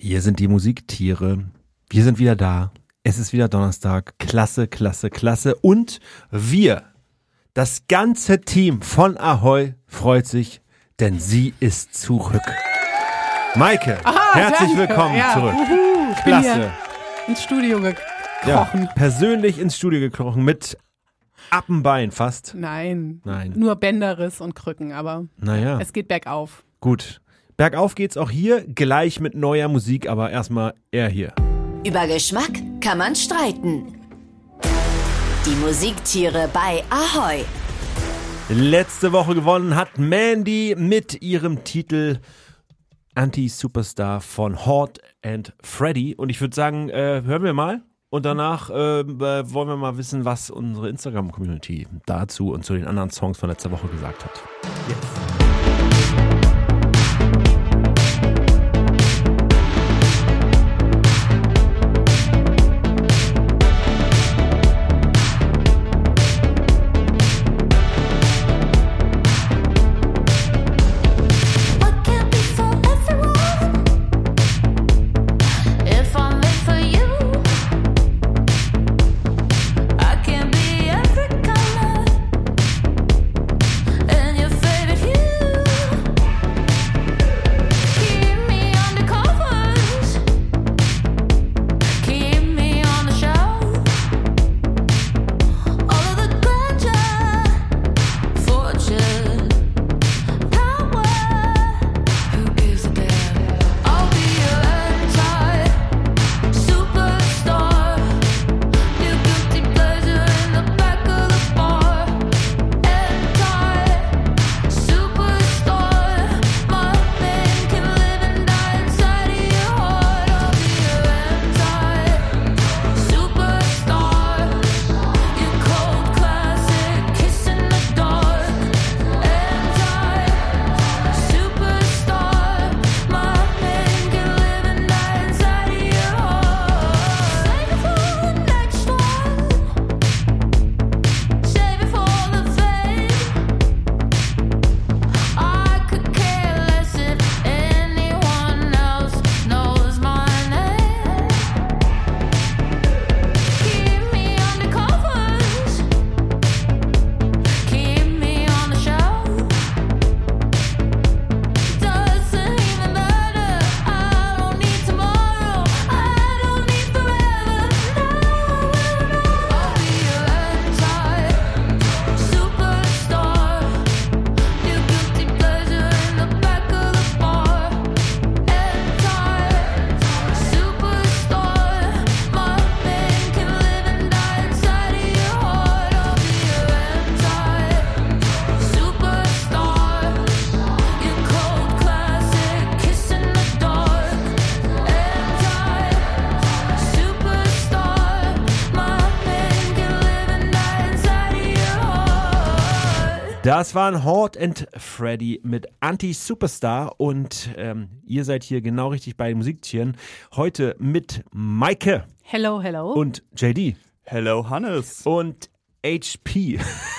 Hier sind die Musiktiere. Wir sind wieder da. Es ist wieder Donnerstag. Klasse, klasse, klasse. Und wir, das ganze Team von Ahoi, freut sich, denn sie ist zurück. Maike, herzlich willkommen zurück. Ich Klasse. bin hier ins Studio gekrochen. Ja, persönlich ins Studio gekrochen mit Appenbein fast. Nein, Nein. nur Bänderriss und Krücken, aber Naja, es geht bergauf. gut. Bergauf geht's auch hier, gleich mit neuer Musik, aber erstmal er hier. Über Geschmack kann man streiten. Die Musiktiere bei Ahoi. Letzte Woche gewonnen hat Mandy mit ihrem Titel Anti-Superstar von Hort and Freddy. Und ich würde sagen, hören wir mal. Und danach wollen wir mal wissen, was unsere Instagram-Community dazu und zu den anderen Songs von letzter Woche gesagt hat. Yes. Das waren Hort and Freddy mit Anti-Superstar und ihr seid hier genau richtig bei den Musiktieren. Heute mit Maike. Hello, hello. Und JD. Hello, Hannes. Und HP.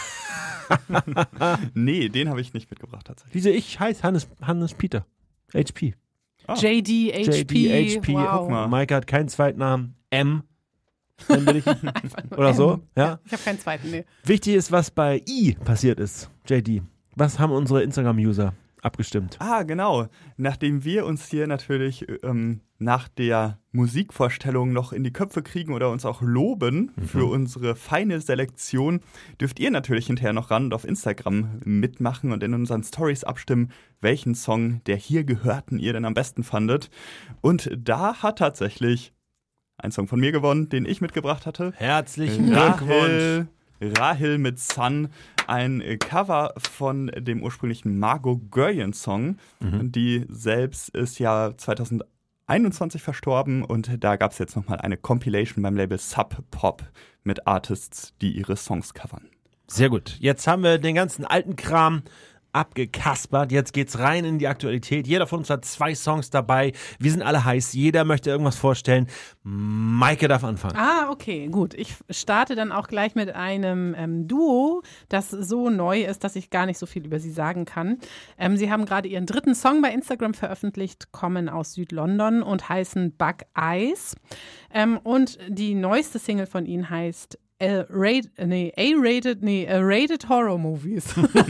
Nee, den habe ich nicht mitgebracht tatsächlich. Wieso? Ich heiße Hannes Peter. HP. Ah. JD, HP. JD, HP. Wow. Guck mal. Maike hat keinen Zweitnamen. M. Dann bin ich oder so. Ja. Ich habe keinen zweiten, nee. Wichtig ist, was bei I passiert ist. JD. Was haben unsere Instagram-User abgestimmt? Ah, genau. Nachdem wir uns hier natürlich nach der Musikvorstellung noch in die Köpfe kriegen oder uns auch loben für unsere feine Selektion, dürft ihr natürlich hinterher noch ran und auf Instagram mitmachen und in unseren Stories abstimmen, welchen Song der hier gehörten ihr denn am besten fandet. Und da hat tatsächlich ein Song von mir gewonnen, den ich mitgebracht hatte. Herzlichen Glückwunsch. Rahel mit Sun, ein Cover von dem ursprünglichen Margot Görjen-Song. Die selbst ist ja 2021 verstorben und da gab es jetzt nochmal eine Compilation beim Label Sub Pop mit Artists, die ihre Songs covern. Sehr gut. Jetzt haben wir den ganzen alten Kram abgekaspert. Jetzt geht's rein in die Aktualität. Jeder von uns hat 2 Songs dabei. Wir sind alle heiß. Jeder möchte irgendwas vorstellen. Maike darf anfangen. Okay, gut. Ich starte dann auch gleich mit einem Duo, das so neu ist, dass ich gar nicht so viel über sie sagen kann. Sie haben gerade ihren 3. Song bei Instagram veröffentlicht, kommen aus Südlondon und heißen Bug Eyes. Und die neueste Single von ihnen heißt A-Rated Horror Movies.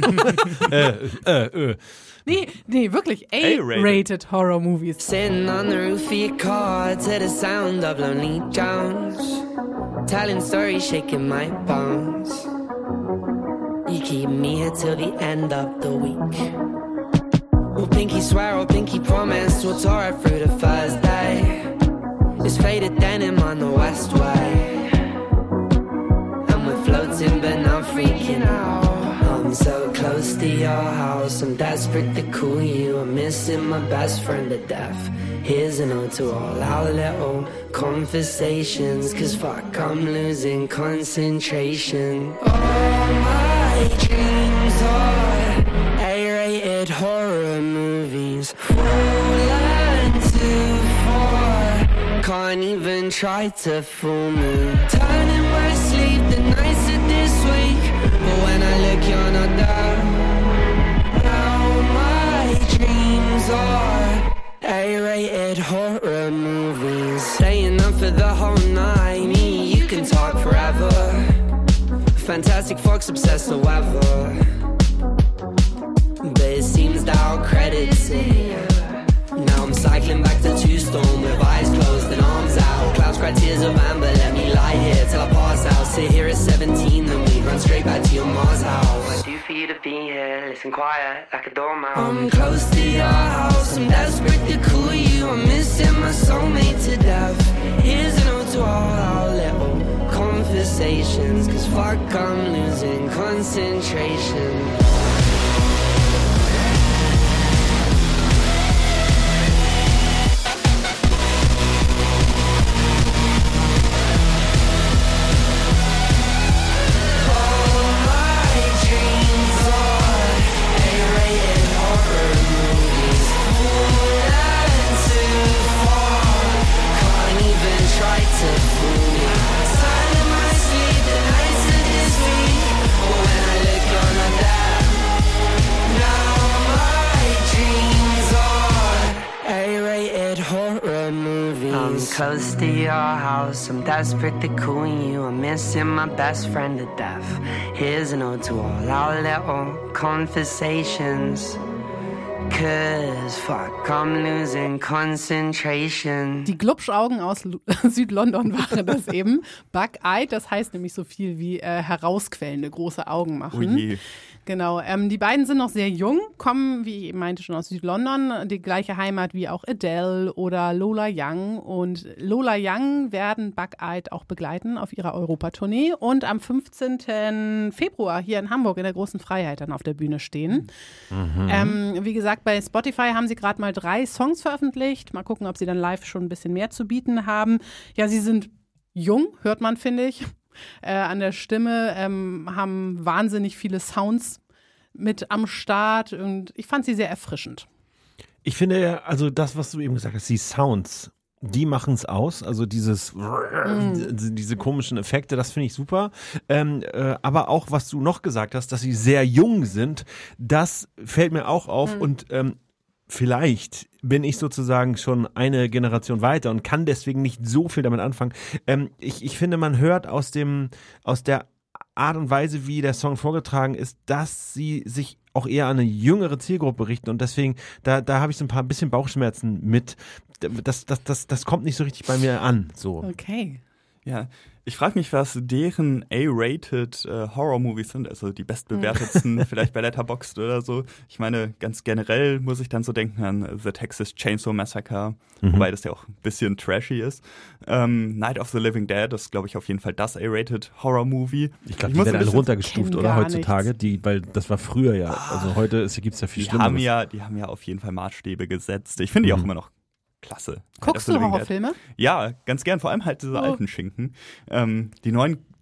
Nee, wirklich A-Rated Horror Movies. Sitting on the roof of your car to the sound of Lonely Jones, telling stories, shaking my bones. You keep me here till the end of the week. We'll pinky swear or pinky promise, we'll tour it through the Thursday. It's faded denim on the West Way, and we're floating but not freaking out. I'm so close to your house, I'm desperate to cool you. I'm missing my best friend to death. Here's a note to all our little conversations, 'cause fuck, I'm losing concentration. All my dreams are A-rated horror movies, falling too far, can't even try to fool me. Turning my sleep the nights of this week, but when I look you're not there. Now my dreams are A-rated horror movies, staying up for the whole night. Me, you can talk forever. Fantastic Fox, obsessed with weather, but it seems that our credits in. Now I'm cycling back to Two-Stone with eyes closed and arms out. Clouds cry tears of amber, let me lie here till I pass out. Sit here at 17, then we run straight back to your Mars house. What I do for you to be here, listen quiet like a doormat. I'm close to your house, I'm desperate to cool you. I'm missing my soulmate to death. Here's a note to all our little conversations, 'cause fuck, I'm losing concentration. Close to your house, I'm desperate to cool you. I'm missing my best friend to death. Here's a note to all our little conversations, 'cause fuck, I'm losing concentration. Die Glubschaugen aus Südlondon waren das eben. Bug-eyed, das heißt nämlich so viel wie herausquellende, große Augen machen. Oh je. Genau, die beiden sind noch sehr jung, kommen, wie ich eben meinte, schon aus Südlondon, die gleiche Heimat wie auch Adele oder Lola Young. Und Lola Young werden Bug-eyed auch begleiten auf ihrer Europatournee und am 15. Februar hier in Hamburg in der Großen Freiheit dann auf der Bühne stehen. Wie gesagt, bei Spotify haben sie gerade mal 3 Songs veröffentlicht. Mal gucken, ob sie dann live schon ein bisschen mehr zu bieten haben. Ja, sie sind jung, hört man, finde ich. An der Stimme, haben wahnsinnig viele Sounds mit am Start und ich fand sie sehr erfrischend. Ich finde, also das, was du eben gesagt hast, die Sounds, die machen es aus. Also diese komischen Effekte, das finde ich super. Aber auch, was du noch gesagt hast, dass sie sehr jung sind, das fällt mir auch auf und vielleicht bin ich sozusagen schon eine Generation weiter und kann deswegen nicht so viel damit anfangen. Ich finde, man hört aus der Art und Weise, wie der Song vorgetragen ist, dass sie sich auch eher an eine jüngere Zielgruppe richten und deswegen, da habe ich so ein bisschen Bauchschmerzen mit. Das kommt nicht so richtig bei mir an. So. Okay. Ja, ich frage mich, was deren A-rated Horror-Movies sind, also die bestbewertetsten, vielleicht bei Letterboxd oder so. Ich meine, ganz generell muss ich dann so denken an The Texas Chainsaw Massacre, wobei das ja auch ein bisschen trashy ist. Night of the Living Dead, das ist, glaube ich, auf jeden Fall das A-rated Horror-Movie. Ich glaube, die werden alle runtergestuft, oder, heutzutage? Weil das war früher ja, also heute gibt es ja viel Schlimmeres. Die haben ja auf jeden Fall Maßstäbe gesetzt. Ich finde die auch immer noch klasse. Guckst du Horrorfilme? Ja, ganz gern, vor allem halt diese alten Schinken. Die neuen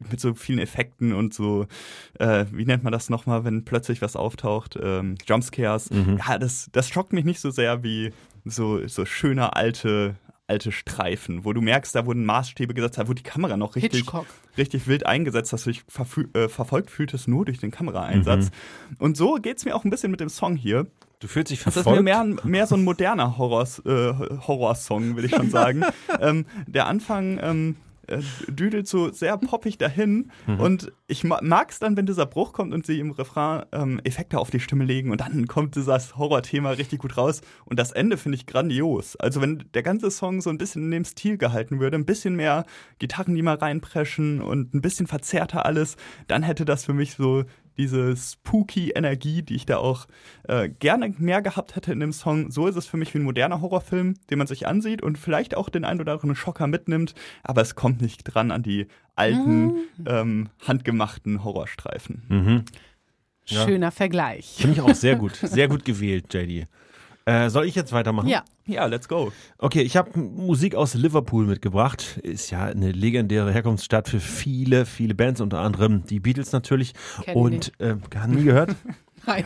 mit so vielen Effekten und so, wie nennt man das nochmal, wenn plötzlich was auftaucht, Jumpscares. Ja, das schockt mich nicht so sehr wie so schöne alte Streifen, wo du merkst, da wurden Maßstäbe gesetzt, da wurde die Kamera noch richtig wild eingesetzt, dass du dich verfolgt fühltest nur durch den Kameraeinsatz. Und so geht's mir auch ein bisschen mit dem Song hier. Du fühlst dich verfolgt? Das ist mehr so ein moderner Horrorsong, will ich schon sagen. Der Anfang düdelt so sehr poppig dahin und ich mag es dann, wenn dieser Bruch kommt und sie im Refrain Effekte auf die Stimme legen und dann kommt dieses Horrorthema richtig gut raus und das Ende finde ich grandios. Also wenn der ganze Song so ein bisschen in dem Stil gehalten würde, ein bisschen mehr Gitarren, die mal reinpreschen und ein bisschen verzerrter alles, dann hätte das für mich so diese spooky Energie, die ich da auch gerne mehr gehabt hätte in dem Song. So ist es für mich wie ein moderner Horrorfilm, den man sich ansieht und vielleicht auch den ein oder anderen Schocker mitnimmt, aber es kommt nicht dran an die alten, handgemachten Horrorstreifen. Schöner Vergleich. Finde ich auch sehr gut. Sehr gut gewählt, JD. Soll ich jetzt weitermachen? Ja, let's go. Okay, ich habe Musik aus Liverpool mitgebracht. Ist ja eine legendäre Herkunftsstadt für viele, viele Bands, unter anderem die Beatles natürlich. Und nie gehört? Nein.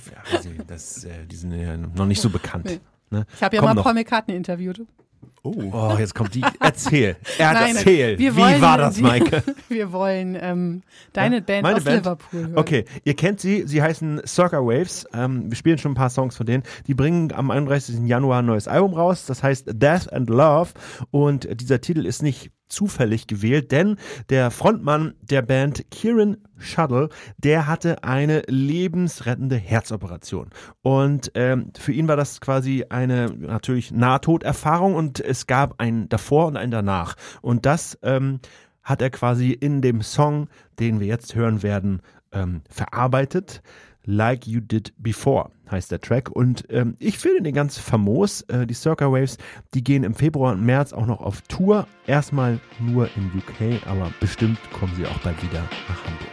Ja, die sind ja noch nicht so bekannt. Nee. Ne? Ich habe ja mal Paul McCartney interviewt. Oh, jetzt kommt die. Erzähl. Erzähl. Wie war das, Maike? Wir wollen deine Band aus Liverpool hören. Okay, ihr kennt sie. Sie heißen Circa Waves. Wir spielen schon ein paar Songs von denen. Die bringen am 31. Januar ein neues Album raus. Das heißt Death and Love. Und dieser Titel ist nicht zufällig gewählt, denn der Frontmann der Band, Kieran Shuttle, der hatte eine lebensrettende Herzoperation. Und für ihn war das quasi eine natürlich Nahtoderfahrung und es gab ein davor und ein danach. Und das hat er quasi in dem Song, den wir jetzt hören werden, verarbeitet. Like You Did Before heißt der Track und ich finde den ganz famos. Die Circa Waves, die gehen im Februar und März auch noch auf Tour. Erstmal nur in UK, aber bestimmt kommen sie auch bald wieder nach Hamburg.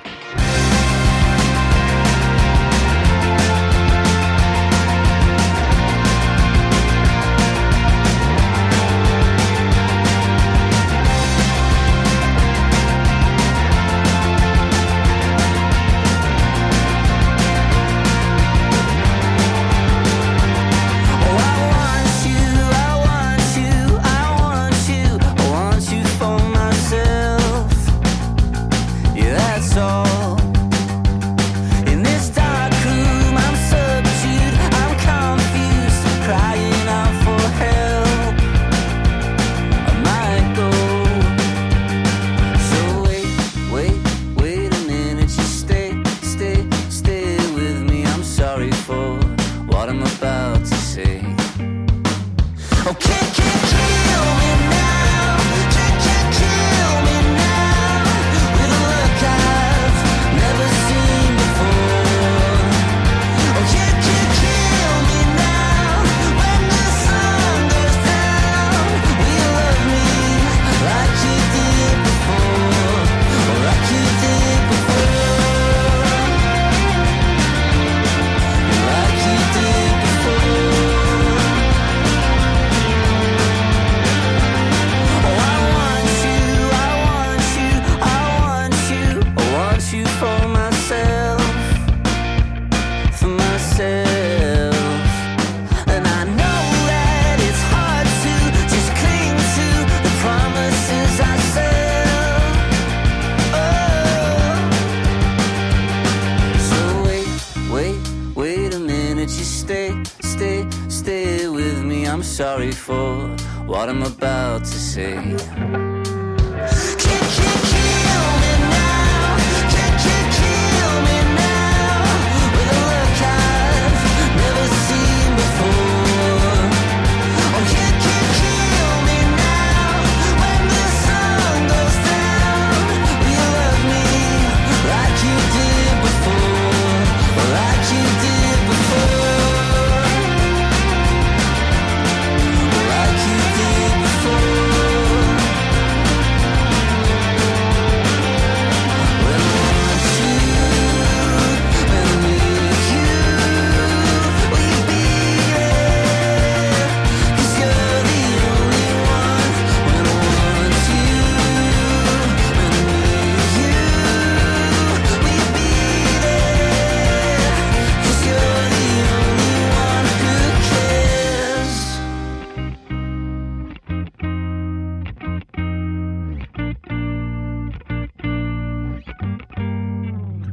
sorry for what I'm about to say.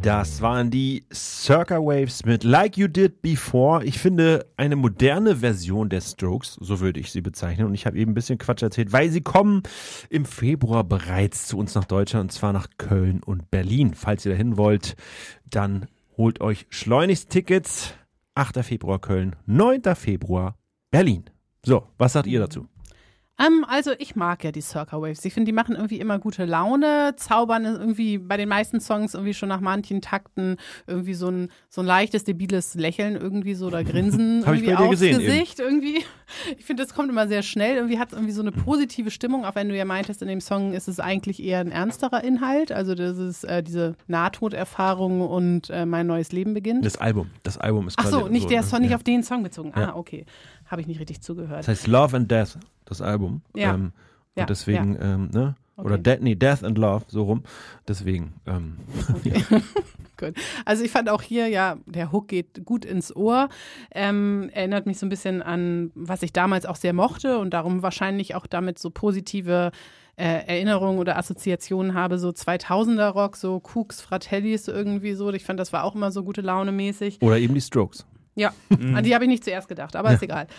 Das waren die Circa Waves mit Like You Did Before. Ich finde eine moderne Version der Strokes, so würde ich sie bezeichnen. Und ich habe eben ein bisschen Quatsch erzählt, weil sie kommen im Februar bereits zu uns nach Deutschland, und zwar nach Köln und Berlin. Falls ihr dahin wollt, dann holt euch schleunigst Tickets. 8. Februar Köln, 9. Februar Berlin. So, was sagt ihr dazu? Also ich mag ja die Circa Waves. Ich finde, die machen irgendwie immer gute Laune, zaubern irgendwie bei den meisten Songs irgendwie schon nach manchen Takten irgendwie so ein leichtes, debiles Lächeln irgendwie so oder Grinsen Hab ich irgendwie bei dir aufs gesehen Gesicht irgendwie. Ich finde, das kommt immer sehr schnell. Irgendwie hat es irgendwie so eine positive Stimmung, auch wenn du ja meintest, in dem Song ist es eigentlich eher ein ernsterer Inhalt. Also das ist diese Nahtoderfahrung und mein neues Leben beginnt. Das Album ist quasi Ach so, nicht der Song, nicht ja. auf den Song bezogen. Ja. Ah, okay. Habe ich nicht richtig zugehört. Das heißt Love and Death, das Album. Ja. Und Ja, deswegen, ne? Okay. Oder Death and Love, so rum. Deswegen, Okay. Gut. Also ich fand auch hier, ja, der Hook geht gut ins Ohr. Erinnert mich so ein bisschen an, was ich damals auch sehr mochte und darum wahrscheinlich auch damit so positive Erinnerungen oder Assoziationen habe, so 2000er Rock, so Kooks, Fratellis irgendwie so. Ich fand, das war auch immer so gute Laune mäßig. oder eben die Strokes. Ja, an die habe ich nicht zuerst gedacht, aber ist egal.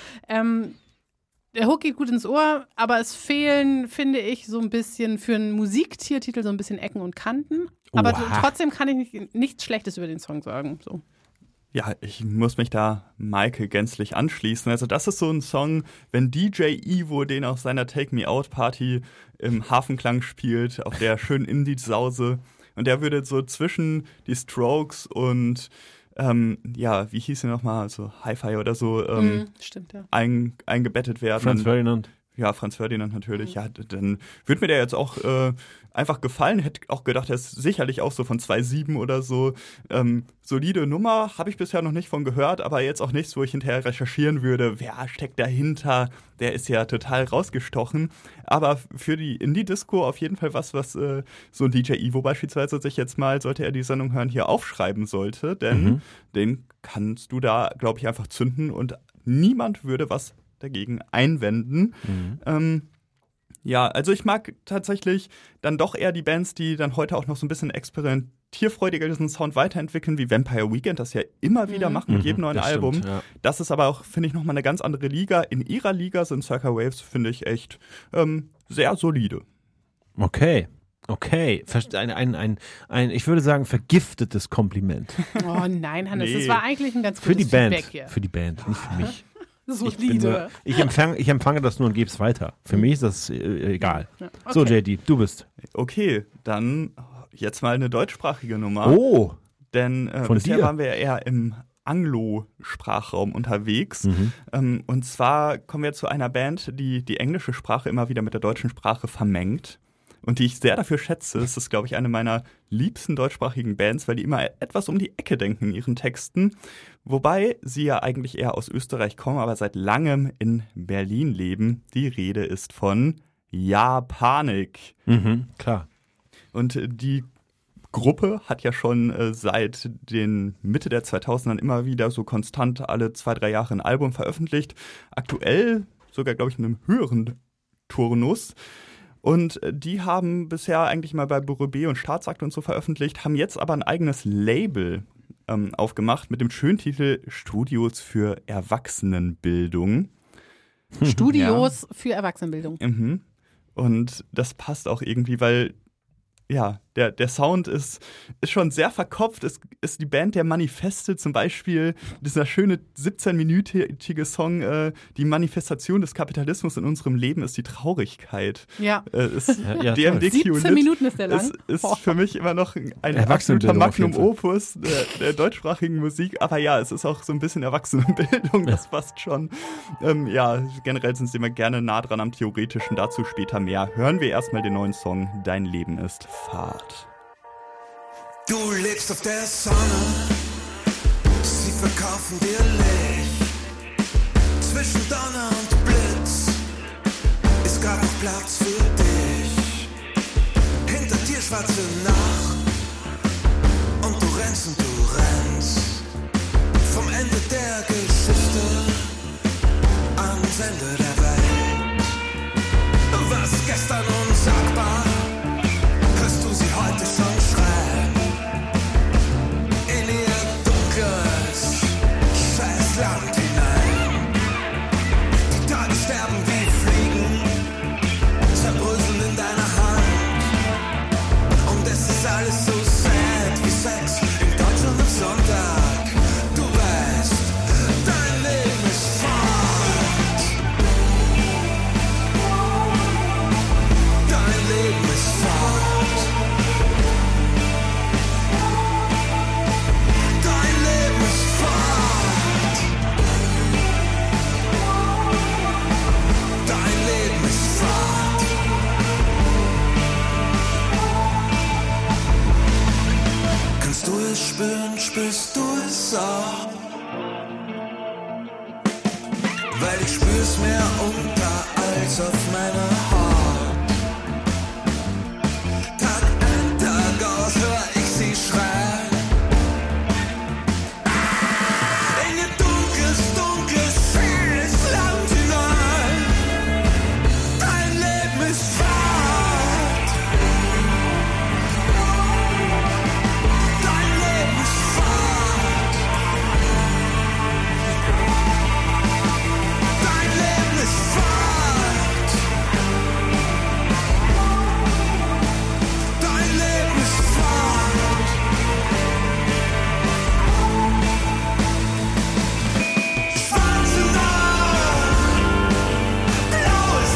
Der Hook geht gut ins Ohr, aber es fehlen, finde ich, so ein bisschen für einen Musiktiertitel so ein bisschen Ecken und Kanten. Aber Oha. trotzdem kann ich nichts Schlechtes über den Song sagen. So. Ja, ich muss mich da Maike gänzlich anschließen. Also das ist so ein Song, wenn DJ Ivo den auf seiner Take Me Out Party im Hafenklang spielt, auf der schönen Indie-Sause. Und der würde so zwischen die Strokes und ja, wie hieß sie nochmal, so Hi-Fi oder so, Stimmt, ja. eingebettet werden. Franz Ferdinand. Ja, Franz Ferdinand natürlich. Ja, dann wird mir der jetzt auch einfach gefallen. Hätte auch gedacht, der ist sicherlich auch so von 2.7 oder so. Solide Nummer, habe ich bisher noch nicht von gehört, aber jetzt auch nichts, wo ich hinterher recherchieren würde, wer steckt dahinter. Der ist ja total rausgestochen. Aber für die Indie-Disco auf jeden Fall was so ein DJ Ivo beispielsweise sich jetzt mal, sollte er die Sendung hören, hier aufschreiben sollte. Denn den kannst du da, glaube ich, einfach zünden und niemand würde was dagegen einwenden. Ja, also ich mag tatsächlich dann doch eher die Bands, die dann heute auch noch so ein bisschen experimentierfreudiger diesen Sound weiterentwickeln, wie Vampire Weekend das ja immer wieder machen mit jedem neuen das Album. stimmt, ja. Das ist aber auch, finde ich, nochmal eine ganz andere Liga. In ihrer Liga sind Circa Waves, finde ich, echt sehr solide. Okay. Ich würde sagen, vergiftetes Kompliment. Oh nein, Hannes, Nee. das war eigentlich ein ganz Für die gutes Band. Feedback hier. Für die Band, nicht für mich. Solide. Ich empfange das nur und gebe es weiter. Für mich ist das egal. Ja, okay. So, JD, du bist. Okay, dann jetzt mal eine deutschsprachige Nummer. Oh, Denn Von bisher dir? waren wir ja eher im Anglo-Sprachraum unterwegs. Und zwar kommen wir zu einer Band, die die englische Sprache immer wieder mit der deutschen Sprache vermengt. Und die ich sehr dafür schätze. Es ist, glaube ich, eine meiner liebsten deutschsprachigen Bands, weil die immer etwas um die Ecke denken in ihren Texten. Wobei sie ja eigentlich eher aus Österreich kommen, aber seit langem in Berlin leben. Die Rede ist von Japanik. klar. Und die Gruppe hat ja schon seit den Mitte der 2000ern immer wieder so konstant alle 2-3 Jahre ein Album veröffentlicht. Aktuell sogar, glaube ich, in einem höheren Turnus. Und die haben bisher eigentlich mal bei Büro B und Staatsakt und so veröffentlicht, haben jetzt aber ein eigenes Label aufgemacht mit dem schönen Titel Studios für Erwachsenenbildung. Studios für Erwachsenenbildung. Und das passt auch irgendwie, weil ja, der Sound ist schon sehr verkopft. Es ist die Band der Manifeste, zum Beispiel dieser schöne 17-minütige Song, die Manifestation des Kapitalismus in unserem Leben ist die Traurigkeit. Ja. Ja, DMDQ 17 Minuten ist der lang. ist für mich immer noch ein absoluter Erwachsenenbildung auf jeden Magnum Opus der deutschsprachigen Musik. Aber ja, es ist auch so ein bisschen Erwachsenenbildung, das passt schon. Ja, generell sind sie immer gerne nah dran am Theoretischen, dazu später mehr. Hören wir erstmal den neuen Song Dein Leben ist Fahrt. Du lebst auf der Sonne, sie verkaufen dir Licht. Zwischen Donner und Blitz ist gar noch Platz für dich. Hinter dir schwarze Nacht und du rennst. Vom Ende der Geschichte ans Ende der Welt. Was gestern unsagbar, hörst du sie heute schon schreien. bist du es auch. Weil ich spür's mehr unter als auf meiner Haut. Tag ein, Tag aus hör ich sie schreien. In ihr dunkles, schönes Land hinein. Dein Leben ist Fahrt. Dein Leben ist Fahrt. Dein Leben ist Fahrt. Dein Leben ist Fahrt. Schwarze Nacht, blaues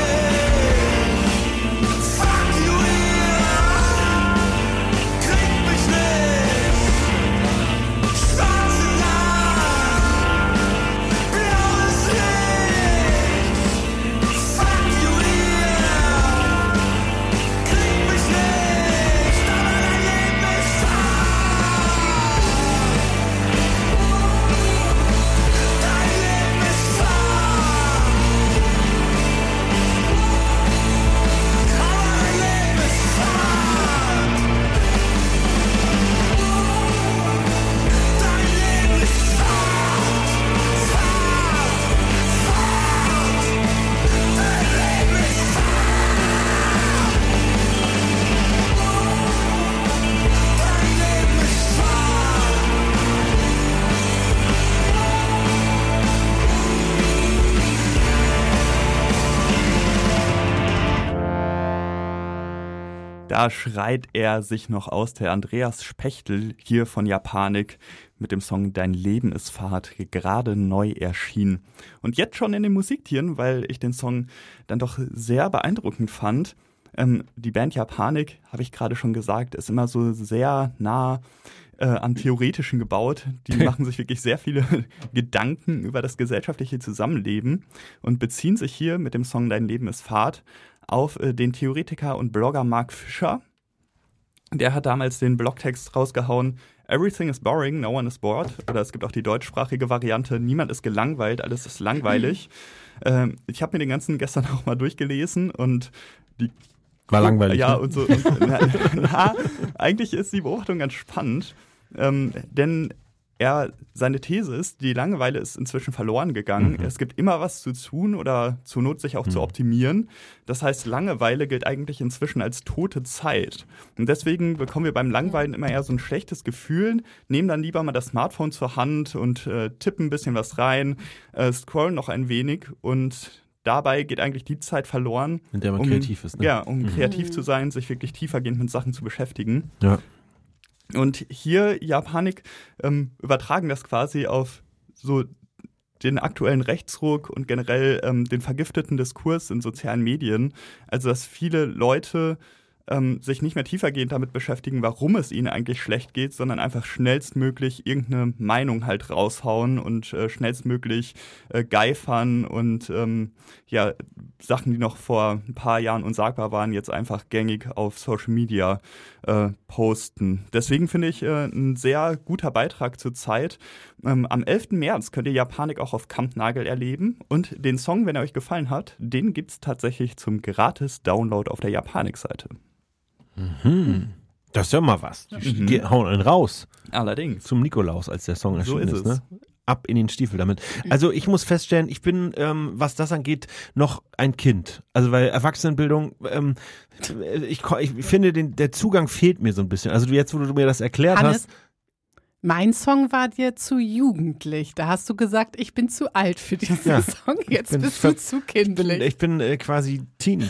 Licht. Fuck you here, krieg mich nicht. Schwarze Nacht, blaues Licht. Fuck you here, krieg mich nicht. Aber dein Leben ist Fahrt. Dein Leben ist Fahrt. Aber dein Leben ist Fahrt. Dein Leben ist Fahrt. Fahrt. Fahrt. Dein Leben ist Fahrt. Dein Leben ist Fahrt. Da schreit er sich noch aus, der Andreas Spechtel hier von Japanik mit dem Song Dein Leben ist Fahrt, gerade neu erschienen. Und jetzt schon in den Musiktieren, weil ich den Song dann doch sehr beeindruckend fand. Die Band Japanik, habe ich gerade schon gesagt, ist immer so sehr nah am Theoretischen gebaut. Die machen sich wirklich sehr viele Gedanken über das gesellschaftliche Zusammenleben und beziehen sich hier mit dem Song Dein Leben ist Fahrt auf den Theoretiker und Blogger Mark Fisher. Der hat damals den Blogtext rausgehauen: Everything is boring, no one is bored. Oder es gibt auch die deutschsprachige Variante: Niemand ist gelangweilt, alles ist langweilig. Ich habe mir den ganzen gestern auch mal durchgelesen und die War langweilig. Ja, ne? und so. Eigentlich ist die Beobachtung ganz spannend, denn seine These ist, die Langeweile ist inzwischen verloren gegangen. Es gibt immer was zu tun oder zur Not sich auch zu optimieren. Das heißt, Langeweile gilt eigentlich inzwischen als tote Zeit. Und deswegen bekommen wir beim Langweilen immer eher so ein schlechtes Gefühl, nehmen dann lieber mal das Smartphone zur Hand und tippen ein bisschen was rein, scrollen noch ein wenig und dabei geht eigentlich die Zeit verloren, In der man kreativ ist. Ne? Ja, um kreativ zu sein, sich wirklich tiefergehend mit Sachen zu beschäftigen. Ja. Und hier Japanik übertragen das quasi auf so den aktuellen Rechtsruck und generell den vergifteten Diskurs in sozialen Medien. Also dass viele Leute sich nicht mehr tiefergehend damit beschäftigen, warum es ihnen eigentlich schlecht geht, sondern einfach schnellstmöglich irgendeine Meinung halt raushauen und schnellstmöglich geifern und Sachen, die noch vor ein paar Jahren unsagbar waren, jetzt einfach gängig auf Social Media posten. Deswegen finde ich ein sehr guter Beitrag zur Zeit. Am 11. März könnt ihr Japanik auch auf Kampnagel erleben und den Song, wenn er euch gefallen hat, den gibt es tatsächlich zum Gratis-Download auf der Japanik-Seite. Das ist ja mal was. Die hauen einen raus. Allerdings. Zum Nikolaus, als der Song erschienen So ist es. Ne? Ab in den Stiefel damit. Also ich muss feststellen, ich bin, was das angeht, noch ein Kind. Also weil Erwachsenenbildung, ich finde, der Zugang fehlt mir so ein bisschen. Also jetzt, wo du mir das erklärt Hannes, hast. mein Song war dir zu jugendlich. Da hast du gesagt, ich bin zu alt für diesen Song. Jetzt bist du zu kindlich. Ich bin quasi Teenie.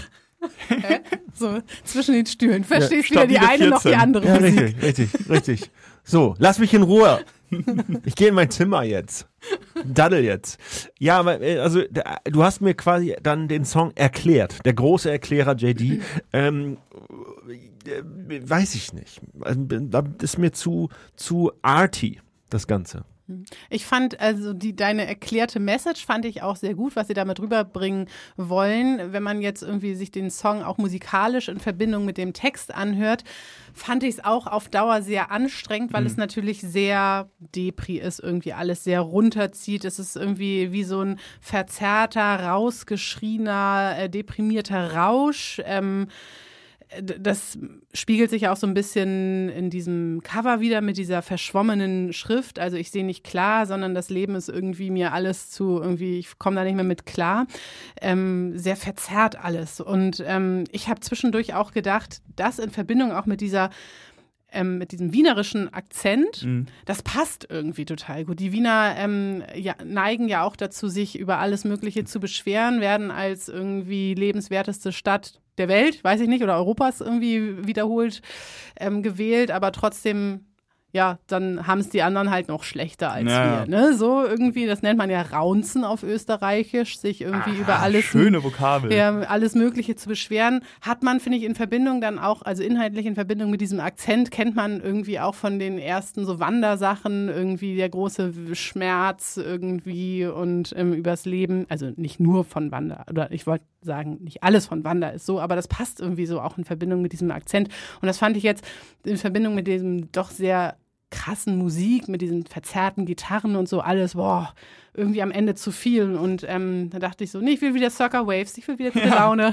So zwischen den Stühlen. Verstehst stopp, weder die wieder eine noch die 14. andere Ja, Musik. richtig. So, lass mich in Ruhe. Ich gehe in mein Zimmer jetzt. Daddel jetzt. Ja, aber also du hast mir quasi dann den Song erklärt. Der große Erklärer JD. Weiß ich nicht. Also, da ist mir zu arty, das Ganze. Ich fand also deine erklärte Message fand ich auch sehr gut, was sie damit rüberbringen wollen. Wenn man jetzt irgendwie sich den Song auch musikalisch in Verbindung mit dem Text anhört, fand ich es auch auf Dauer sehr anstrengend, weil es natürlich sehr Depri ist, irgendwie alles sehr runterzieht. Es ist irgendwie wie so ein verzerrter, rausgeschriener, deprimierter Rausch. Das spiegelt sich auch so ein bisschen in diesem Cover wieder mit dieser verschwommenen Schrift. Also ich sehe nicht klar, sondern das Leben ist irgendwie mir alles zu, irgendwie, ich komme da nicht mehr mit klar. Sehr verzerrt alles. Und ich habe zwischendurch auch gedacht, das in Verbindung auch mit diesem wienerischen Akzent, das passt irgendwie total gut. Die Wiener neigen ja auch dazu, sich über alles Mögliche zu beschweren, werden als irgendwie lebenswerteste Stadt der Welt, weiß ich nicht, oder Europas irgendwie wiederholt gewählt, aber trotzdem, ja, dann haben es die anderen halt noch schlechter als wir. Ne? So irgendwie, das nennt man ja Raunzen auf Österreichisch, sich irgendwie über alles, schöne Vokabel. Alles Mögliche zu beschweren. Hat man, finde ich, in Verbindung dann auch, also inhaltlich in Verbindung mit diesem Akzent, kennt man irgendwie auch von den ersten so Wandersachen, irgendwie der große Schmerz irgendwie und übers Leben, also nicht nur von Wander, oder ich wollte sagen, nicht alles von Wander ist so, aber das passt irgendwie so auch in Verbindung mit diesem Akzent. Und das fand ich jetzt in Verbindung mit diesem doch sehr krassen Musik, mit diesen verzerrten Gitarren und so alles, irgendwie am Ende zu viel. Und da dachte ich so, nee, ich will wieder Circa Waves, ich will wieder gute Laune.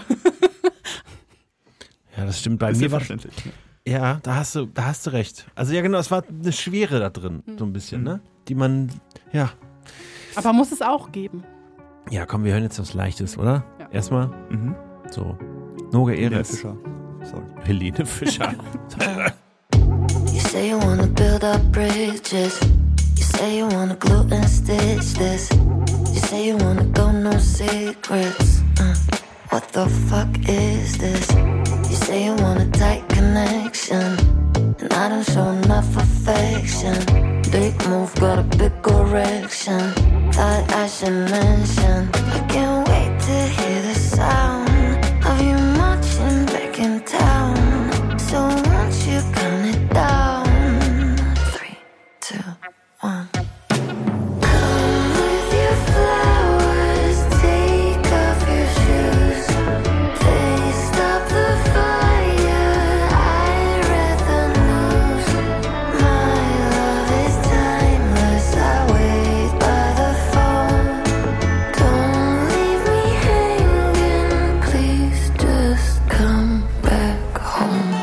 Ja, das stimmt bei Ist mir. verständlich. Ja, da hast du recht. Also ja, genau, es war eine Schwere da drin, so ein bisschen, ne? Die man, ja. Aber muss es auch geben. Ja, komm, wir hören jetzt was Leichtes, oder? Ja. Erstmal so, Noga Eres. Fischer. Sorry. Helene Fischer. You say you wanna build up bridges. You say you wanna glue and stitch this. You say you wanna go no secrets. What the fuck is this? You say you want a tight connection, and I don't show enough affection. Big move, got a big erection. Thought I should mention. I can't wait to hear the sound of you marching back in town. So won't you count it down? 3, 2, 1. Come with your flowers, take off your shoes. Taste of the fire, I read the news. My love is timeless, I wait by the phone. Don't leave me hanging, please just come back home.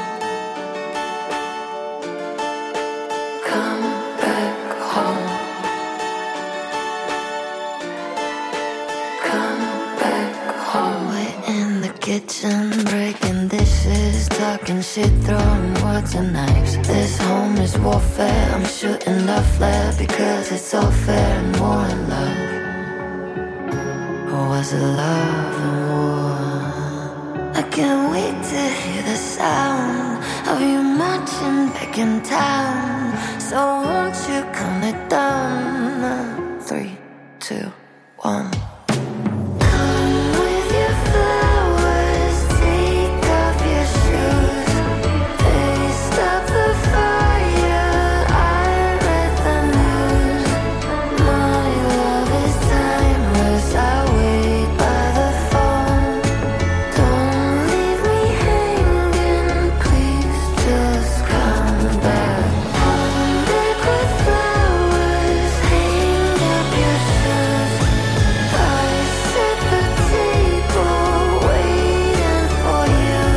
Come back home. Come back home. We're in the kitchen, breaking dishes, talking shit, throwing words and knives. This home is warfare, I'm shooting the flare because it's all fair and war and love. Or was it love and war? I can't wait to hear the sound of you marching back in town. So won't you count it down? 3, 2, 1. Come with your flowers, take off your shoes. Taste of the fire, I read the news. My love is timeless, I wait by the phone. Don't leave me hanging, please just come back. Back with flowers, hang up your shoes. I set the table, waiting for you.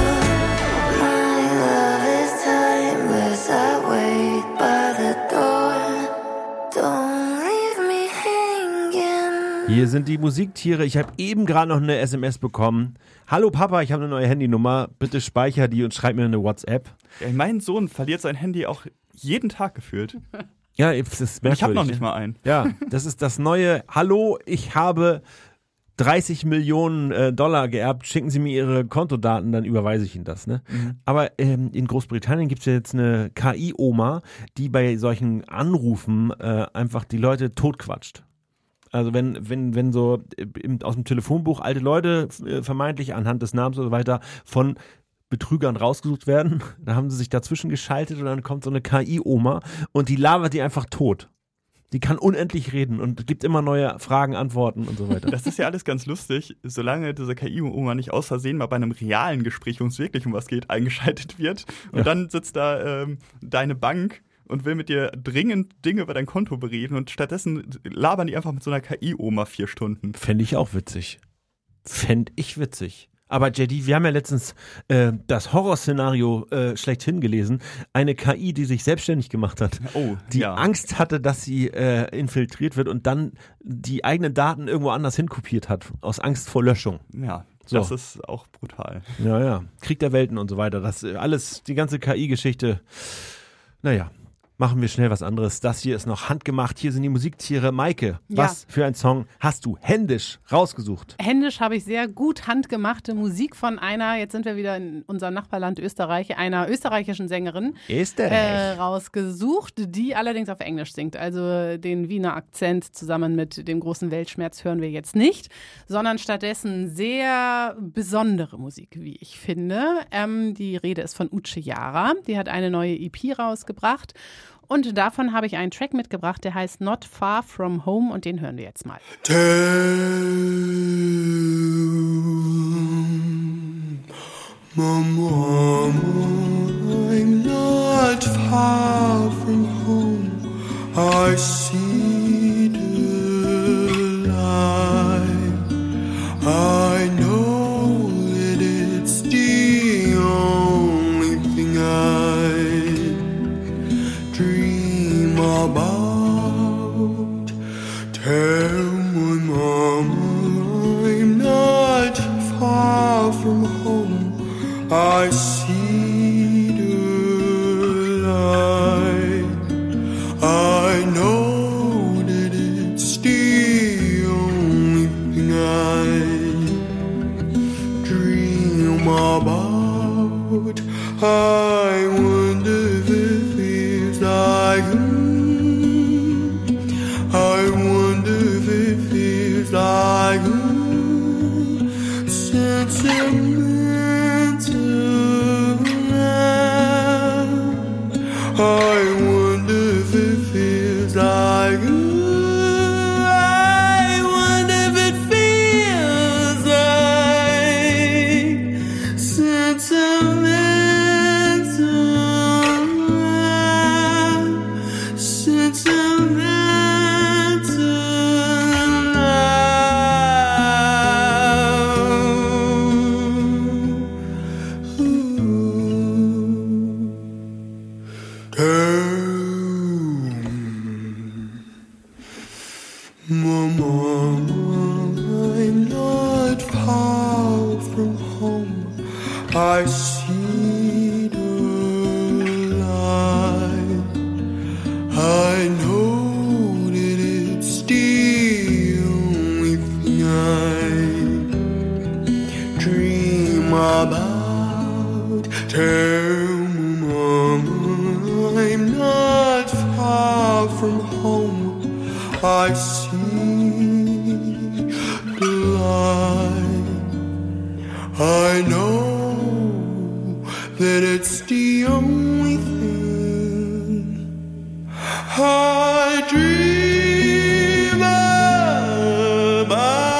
My love is timeless, I wait by the door. Don't leave me hanging. Hier sind die Musiktiere. Ich habe eben gerade noch eine SMS bekommen. Hallo Papa, ich habe eine neue Handynummer. Bitte speicher die und schreib mir eine WhatsApp. Ja, mein Sohn verliert sein Handy auch jeden Tag gefühlt. Ja, es ist merkwürdig. Ich habe noch nicht mal einen. Ja, das ist das neue Hallo, ich habe 30 Millionen Dollar geerbt, schicken Sie mir Ihre Kontodaten, dann überweise ich Ihnen das. Ne? Aber in Großbritannien gibt es ja jetzt eine KI-Oma, die bei solchen Anrufen einfach die Leute totquatscht. Also wenn so aus dem Telefonbuch alte Leute vermeintlich anhand des Namens und so weiter von Betrügern rausgesucht werden, da haben sie sich dazwischen geschaltet und dann kommt so eine KI-Oma und die labert die einfach tot. Die kann unendlich reden und gibt immer neue Fragen, Antworten und so weiter. Das ist ja alles ganz lustig, solange diese KI-Oma nicht aus Versehen mal bei einem realen Gespräch, wo es wirklich um was geht, eingeschaltet wird. Und dann sitzt da deine Bank und will mit dir dringend Dinge über dein Konto bereden und stattdessen labern die einfach mit so einer KI-Oma 4 Stunden. Fände ich auch witzig. Aber JD, wir haben ja letztens das Horrorszenario schlechthin gelesen. Eine KI, die sich selbstständig gemacht hat. Oh, die ja. Angst hatte, dass sie infiltriert wird und dann die eigenen Daten irgendwo anders hinkopiert hat. Aus Angst vor Löschung. Ja, So. das ist auch brutal. Ja. Krieg der Welten und so weiter. Das alles, die ganze KI-Geschichte. Naja. Machen wir schnell was anderes. Das hier ist noch handgemacht. Hier sind die Musiktiere. Maike, was für ein Song hast du händisch rausgesucht? Händisch habe ich sehr gut handgemachte Musik von einer, jetzt sind wir wieder in unserem Nachbarland Österreich, einer österreichischen Sängerin rausgesucht, die allerdings auf Englisch singt. Also den Wiener Akzent zusammen mit dem großen Weltschmerz hören wir jetzt nicht, sondern stattdessen sehr besondere Musik, wie ich finde. Die Rede ist von Uche Jara. Die hat eine neue EP rausgebracht. Und davon habe ich einen Track mitgebracht, der heißt Not Far From Home und den hören wir jetzt mal. Tell my mama I'm not far from home. I see the light. I know that it's the only thing I dream about. Tell my mama I'm not far from home. I see the light. I know that it's the only thing I dream about. I wonder if it feels like I wonder if it feels like sentimental. I wonder if it feels like I wonder if it feels like sentimental. I'm not far from home. I see the light. I know that it's the only thing I dream about. Tell me, mama, I'm not far from home. I see the light. I know that it's the only thing I dream about.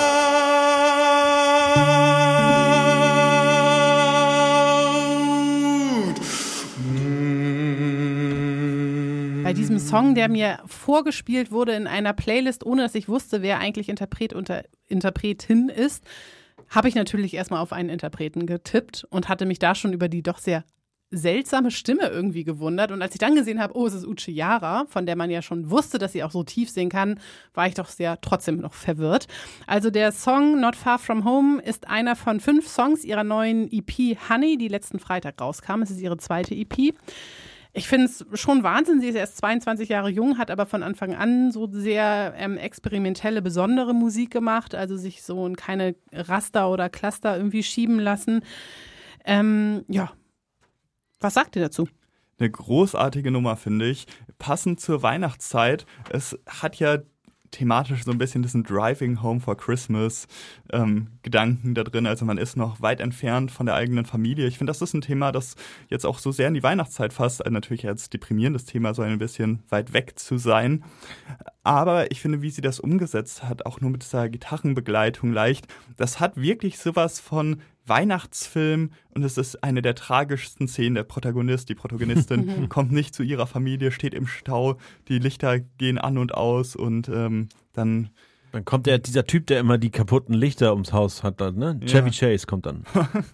Bei diesem Song, der mir vorgespielt wurde in einer Playlist, ohne dass ich wusste, wer eigentlich Interpret oder Interpretin ist, habe ich natürlich erstmal auf einen Interpreten getippt und hatte mich da schon über die doch sehr seltsame Stimme irgendwie gewundert. Und als ich dann gesehen habe, oh, es ist Uche Jara, von der man ja schon wusste, dass sie auch so tief singen kann, war ich doch sehr trotzdem noch verwirrt. Also der Song Not Far From Home ist einer von 5 Songs ihrer neuen EP Honey, die letzten Freitag rauskam. Es ist ihre zweite EP. Ich finde es schon Wahnsinn, sie ist erst 22 Jahre jung, hat aber von Anfang an so sehr experimentelle, besondere Musik gemacht, also sich so in keine Raster oder Cluster irgendwie schieben lassen. Was sagt ihr dazu? Eine großartige Nummer, finde ich. Passend zur Weihnachtszeit. Es hat ja thematisch so ein bisschen diesen Driving Home for Christmas Gedanken da drin. Also man ist noch weit entfernt von der eigenen Familie. Ich finde, das ist ein Thema, das jetzt auch so sehr in die Weihnachtszeit fasst. Also natürlich als deprimierendes Thema, so ein bisschen weit weg zu sein. Aber ich finde, wie sie das umgesetzt hat, auch nur mit dieser Gitarrenbegleitung leicht, das hat wirklich sowas von Weihnachtsfilm und es ist eine der tragischsten Szenen. Der Protagonist, die Protagonistin kommt nicht zu ihrer Familie, steht im Stau, die Lichter gehen an und aus und dann kommt dieser Typ, der immer die kaputten Lichter ums Haus hat, dann, ne? Chevy Chase kommt dann.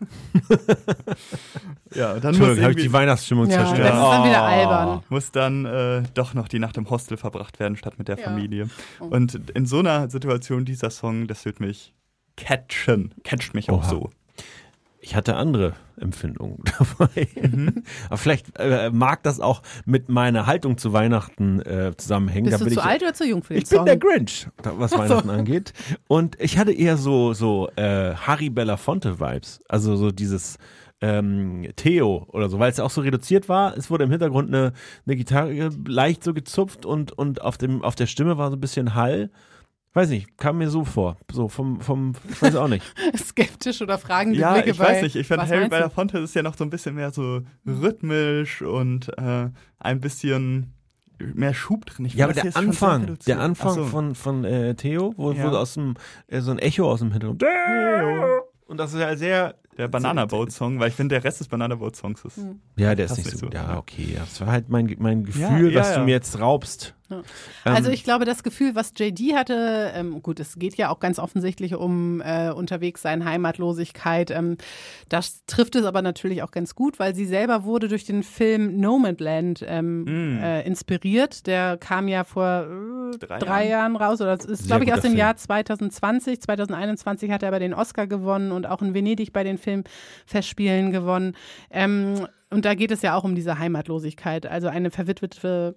Ja, dann Entschuldigung, habe ich die Weihnachtsstimmung zerstört. Das ist dann wieder albern. Muss dann doch noch die Nacht im Hostel verbracht werden, statt mit der Familie. Und in so einer Situation, dieser Song, das wird mich catcht mich auch so. Ich hatte andere Empfindungen dabei. Aber vielleicht mag das auch mit meiner Haltung zu Weihnachten zusammenhängen. Bist du zu alt oder zu jung für den Ich Song? bin der Grinch, was Weihnachten angeht. Und ich hatte eher so Harry Belafonte-Vibes. Also so dieses Theo oder so, weil es ja auch so reduziert war. Es wurde im Hintergrund eine Gitarre leicht so gezupft und auf der Stimme war so ein bisschen Hall. Weiß nicht, kam mir so vor. So vom ich weiß auch nicht. Skeptisch oder fragende ja, Blicke ich weiß nicht. Ich finde, was Harry meinst du? Belafonte ist ja noch so ein bisschen mehr so rhythmisch und ein bisschen mehr Schub drin. Ich Ja, finde, aber das hier ist schon sehr der reduziert. Anfang von Theo, wo aus dem so ein Echo aus dem Hintergrund. Und das ist ja sehr der Banana Boat Song, weil ich finde, der Rest des Banana Boat Songs ist. Ja, der ist passt nicht so. nicht so. Ja, okay. Das war halt mein Gefühl, was du mir jetzt raubst. Ja. Also ich glaube, das Gefühl, was JD hatte, gut, es geht ja auch ganz offensichtlich um Unterwegssein, Heimatlosigkeit. Das trifft es aber natürlich auch ganz gut, weil sie selber wurde durch den Film Nomadland inspiriert. Der kam ja vor 3 Jahren raus. Oder das ist, glaube ich, aus dem Jahr 2020. 2021 hat er aber den Oscar gewonnen und auch in Venedig bei den Filmfestspielen gewonnen. Und da geht es ja auch um diese Heimatlosigkeit. Also eine verwitwete,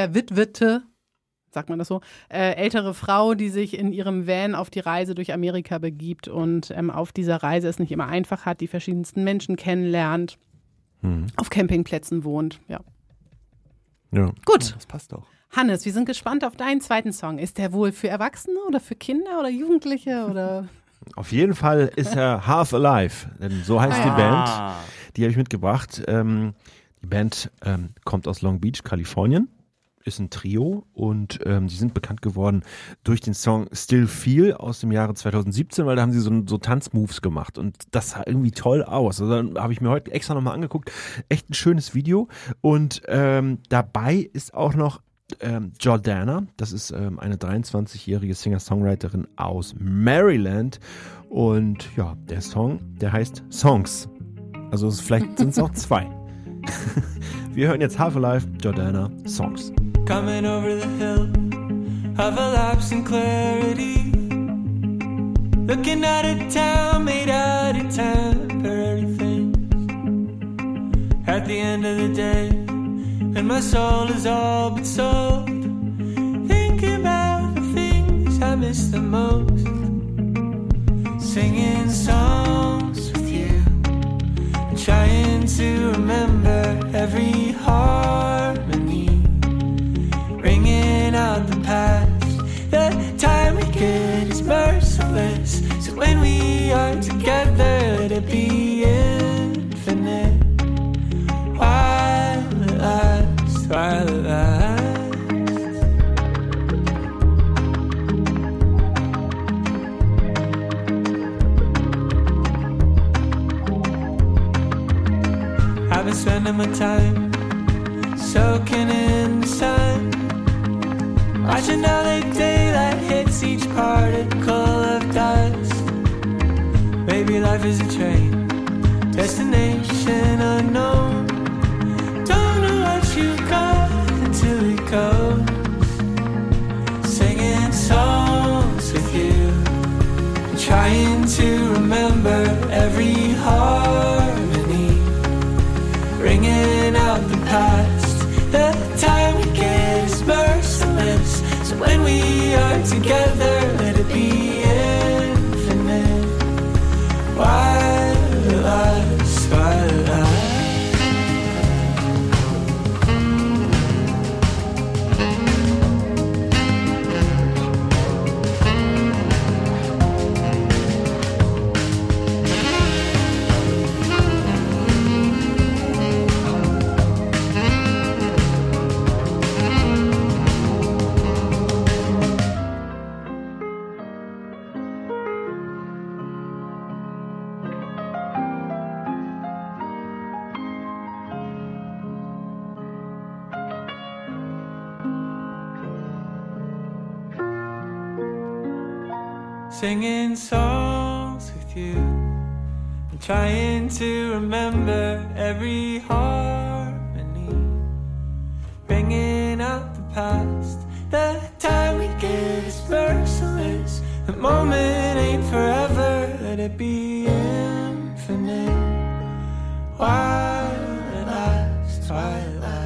sagt man das so, ältere Frau, die sich in ihrem Van auf die Reise durch Amerika begibt und auf dieser Reise es nicht immer einfach hat, die verschiedensten Menschen kennenlernt, auf Campingplätzen wohnt. Ja. Gut. Das passt auch. Hannes, wir sind gespannt auf deinen zweiten Song. Ist der wohl für Erwachsene oder für Kinder oder Jugendliche oder? Auf jeden Fall ist er Half Alive, denn so heißt die Band. Die habe ich mitgebracht. Die Band kommt aus Long Beach, Kalifornien. Ist ein Trio und die sind bekannt geworden durch den Song Still Feel aus dem Jahre 2017, weil da haben sie so Tanzmoves gemacht und das sah irgendwie toll aus. Also dann habe ich mir heute extra nochmal angeguckt. Echt ein schönes Video und dabei ist auch noch Jordana, das ist eine 23-jährige Singer-Songwriterin aus Maryland und ja, der Song, der heißt Songs. Also vielleicht sind es auch 2. Wir hören jetzt Half Alive, Jordana, Songs. Coming over the hill of a lapse in clarity, looking at a town made out of temporary things. At the end of the day, and my soul is all but sold, thinking about the things I miss the most. Singing songs with you, trying to remember every harmony, ringing out the past. The time we get is merciless, so when we are together, let it be infinite. While it lasts, while it lasts. I've been spending my time soaking in the sun, watching how the daylight hits each particle of dust. Maybe life is a train, destination unknown. Don't know what you've got until it goes. Singing songs with you, trying to remember every harmony, ringing out the past. The time we get is merciless, so when we are together, let it be infinite. While singing songs with you. I'm trying to remember every harmony, bringing up the past, the time we gave is merciless. The moment ain't forever, let it be infinite. While it lasts, while it lasts.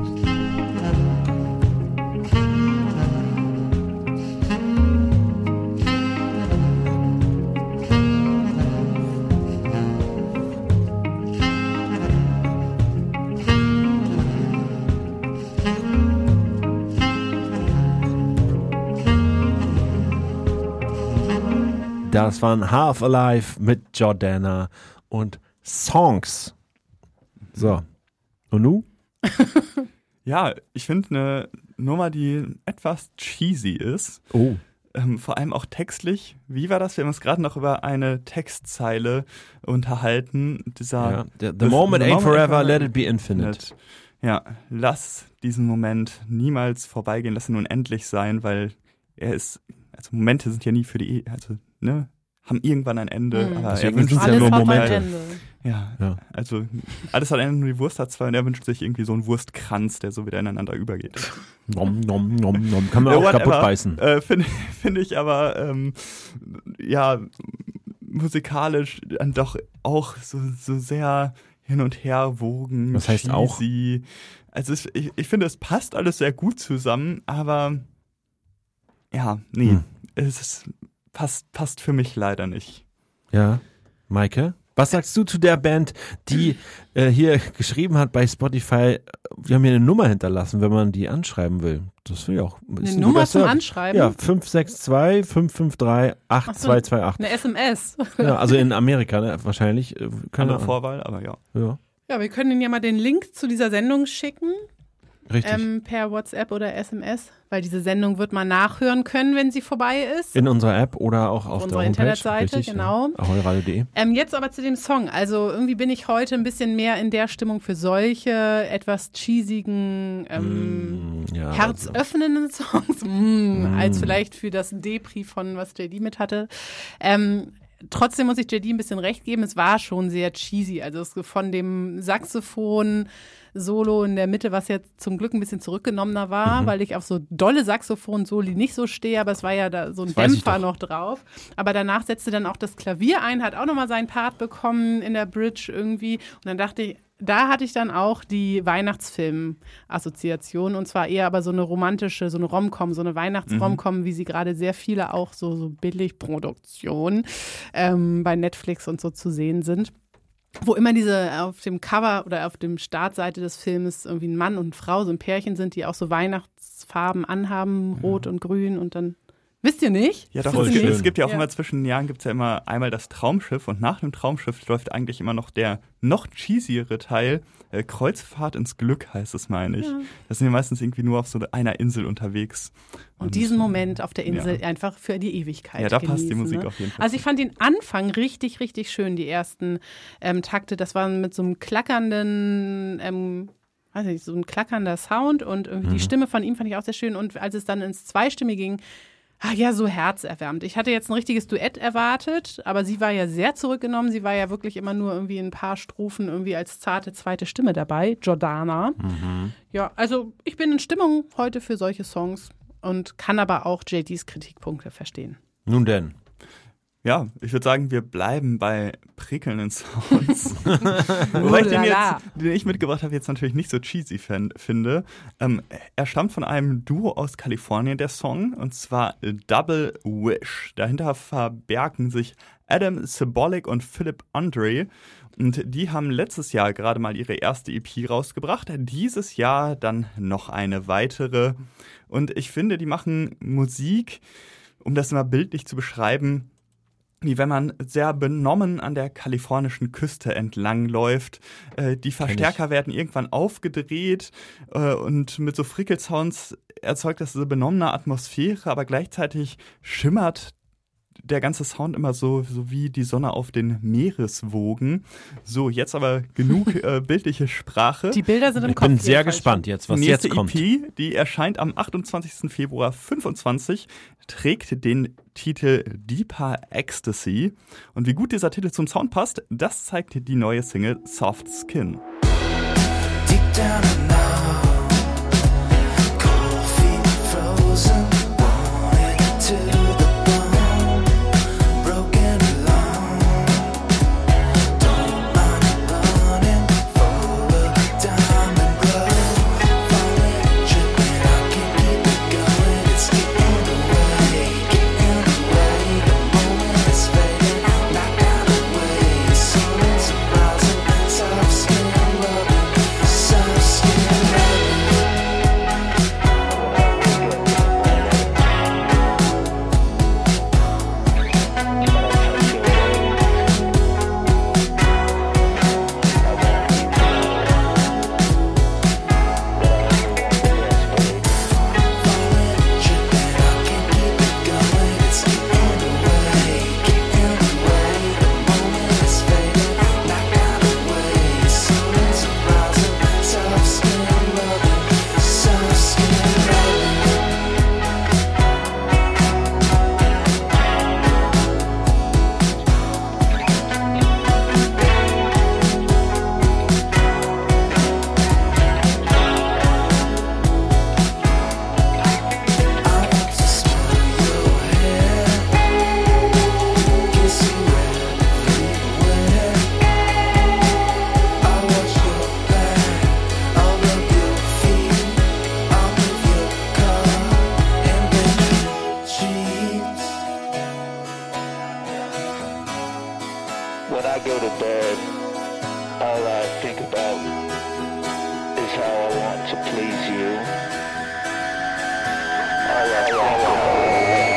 Das waren Half Alive mit Jordana und Songs. So. Und nu? Ja, ich finde eine Nummer, die etwas cheesy ist. Oh. Vor allem auch textlich. Wie war das? Wir haben uns gerade noch über eine Textzeile unterhalten. Dieser The moment ain't forever, let it be infinite. Ja, lass diesen Moment niemals vorbeigehen, lass ihn unendlich sein, weil er ist, also Momente sind ja nie für die, haben irgendwann ein Ende. Aber deswegen er wünscht sind sich ja nur Alles hat ein Momente. Ende. Ja, also alles hat ein Ende, nur die Wurst hat zwei und er wünscht sich irgendwie so einen Wurstkranz, der so wieder ineinander übergeht. Nom, nom, nom, nom. Kann man auch Whatever. kaputt beißen. Finde ich aber, musikalisch dann doch auch so sehr hin und her wogen. Was heißt cheesy. Also ich finde, es passt alles sehr gut zusammen, aber es passt für mich leider nicht. Ja, Maike? Was sagst du zu der Band, die hier geschrieben hat bei Spotify, wir haben hier eine Nummer hinterlassen, wenn man die anschreiben will. Das finde ich auch. Eine Nummer zum Anschreiben? Ja, 562-553-8228. Eine SMS. Ja, also in Amerika, ne, wahrscheinlich. Keine Ahnung. Vorwahl, aber ja. Ja, wir können Ihnen ja mal den Link zu dieser Sendung schicken. Richtig. Per WhatsApp oder SMS, weil diese Sendung wird man nachhören können, wenn sie vorbei ist. In unserer App oder auch auf unserer der Homepage. Internetseite, richtig, genau. Ja. ahoiradio.de. Jetzt aber zu dem Song. Also irgendwie bin ich heute ein bisschen mehr in der Stimmung für solche etwas cheesigen, herzöffnenden Songs, als vielleicht für das Depri von was JD mit hatte. Trotzdem muss ich JD ein bisschen recht geben, es war schon sehr cheesy. Also von dem Saxophon Solo in der Mitte, was jetzt zum Glück ein bisschen zurückgenommener war, weil ich auf so dolle Saxophon-Soli nicht so stehe, aber es war ja da so ein Dämpfer noch drauf. Aber danach setzte dann auch das Klavier ein, hat auch nochmal seinen Part bekommen in der Bridge irgendwie. Und dann dachte ich, da hatte ich dann auch die Weihnachtsfilm-Assoziation und zwar eher aber so eine romantische, so eine Rom-Com, so eine Weihnachts-Rom-Com, wie sie gerade sehr viele auch so Billigproduktionen bei Netflix und so zu sehen sind. Wo immer diese auf dem Cover oder auf dem Startseite des Films irgendwie ein Mann und eine Frau, so ein Pärchen sind, die auch so Weihnachtsfarben anhaben, rot und grün und dann, wisst ihr nicht? Ja, doch, es gibt ja auch immer zwischen den Jahren gibt's ja immer einmal das Traumschiff und nach dem Traumschiff läuft eigentlich immer noch der noch cheesiere Teil, Kreuzfahrt ins Glück heißt es, meine ich. Ja. Da sind wir meistens irgendwie nur auf so einer Insel unterwegs. Und diesen Moment auf der Insel einfach für die Ewigkeit Ja, da genießen, passt die Musik auf jeden Fall. Also ich fand den Anfang richtig, richtig schön, die ersten Takte. Das waren mit so einem klackernden so ein klackernder Sound und irgendwie die Stimme von ihm fand ich auch sehr schön. Und als es dann ins Zweistimmige ging, so herzerwärmend. Ich hatte jetzt ein richtiges Duett erwartet, aber sie war ja sehr zurückgenommen. Sie war ja wirklich immer nur irgendwie ein paar Strophen irgendwie als zarte zweite Stimme dabei, Jordana. Ja, also ich bin in Stimmung heute für solche Songs und kann aber auch JDs Kritikpunkte verstehen. Nun denn. Ja, ich würde sagen, wir bleiben bei prickelnden Sounds. Wobei ich den ich mitgebracht habe, jetzt natürlich nicht so cheesy finde. Er stammt von einem Duo aus Kalifornien, der Song, und zwar Double Wish. Dahinter verbergen sich Adam Symbolic und Philip Andre. Und die haben letztes Jahr gerade mal ihre erste EP rausgebracht. Dieses Jahr dann noch eine weitere. Und ich finde, die machen Musik, um das mal bildlich zu beschreiben, wie wenn man sehr benommen an der kalifornischen Küste entlang läuft. Die Verstärker werden irgendwann aufgedreht und mit so Frickelsounds erzeugt das eine benommene Atmosphäre, aber gleichzeitig schimmert der ganze Sound immer so wie die Sonne auf den Meereswogen. So, jetzt aber genug bildliche Sprache. Die Bilder sind im Ich Kopf. bin sehr gespannt jetzt, was Nächste jetzt kommt. EP, die erscheint am 28. Februar 25, trägt den Titel Deeper Ecstasy. Und wie gut dieser Titel zum Sound passt, das zeigt die neue Single Soft Skin. Deep down and now, cold feet frozen, wanted to the bone, broken alone. Don't mind running for a diamond glow. Falling, tripping, I can't keep it going. It's getting away. The moment is fading, not got away. The sun is rising, soft skin rubbing, soft skin rubbing. When I go to bed, all I think about is how I want to please you. All I think about.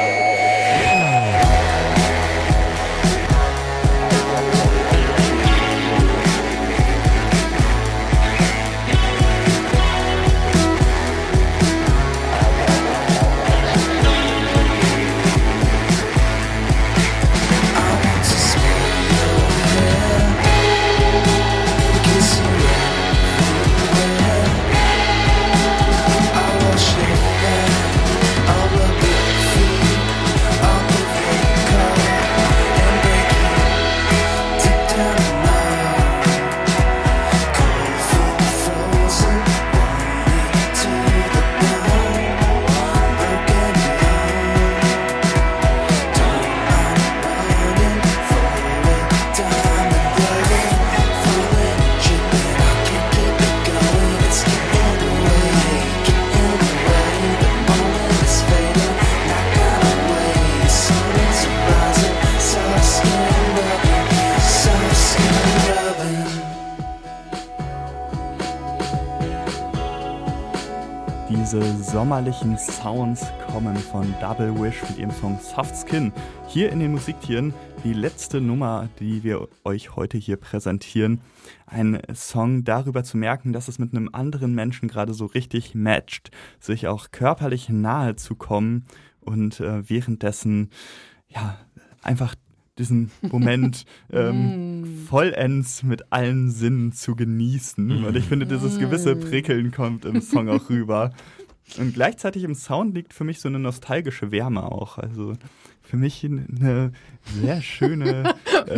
Diese sommerlichen Sounds kommen von Double Wish mit ihrem Song Soft Skin. Hier in den Musiktieren die letzte Nummer, die wir euch heute hier präsentieren. Ein Song darüber zu merken, dass es mit einem anderen Menschen gerade so richtig matcht, sich auch körperlich nahe zu kommen und währenddessen ja einfach diesen Moment vollends mit allen Sinnen zu genießen. Und ich finde, dieses gewisse Prickeln kommt im Song auch rüber. Und gleichzeitig im Sound liegt für mich so eine nostalgische Wärme auch. Also für mich eine sehr schöne,